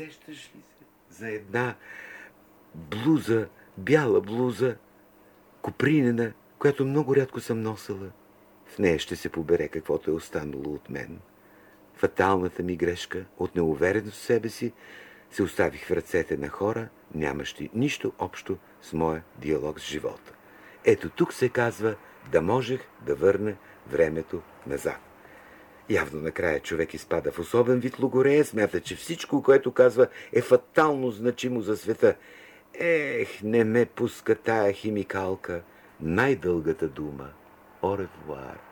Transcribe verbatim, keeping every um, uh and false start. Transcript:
Сещаш ли се за една блуза, бяла блуза, копринена, която много рядко съм носила? В нея ще се побере каквото е останало от мен. Фаталната ми грешка, от неувереност в себе си, се оставих в ръцете на хора, нямащи нищо общо с моя диалог с живота. Ето тук се казва да можех да върна времето назад. Явно накрая човек изпада в особен вид логорея, смята, че всичко, което казва, е фатално значимо за света. Ех, не ме пуска тая химикалка, най-дългата дума. Au revoir.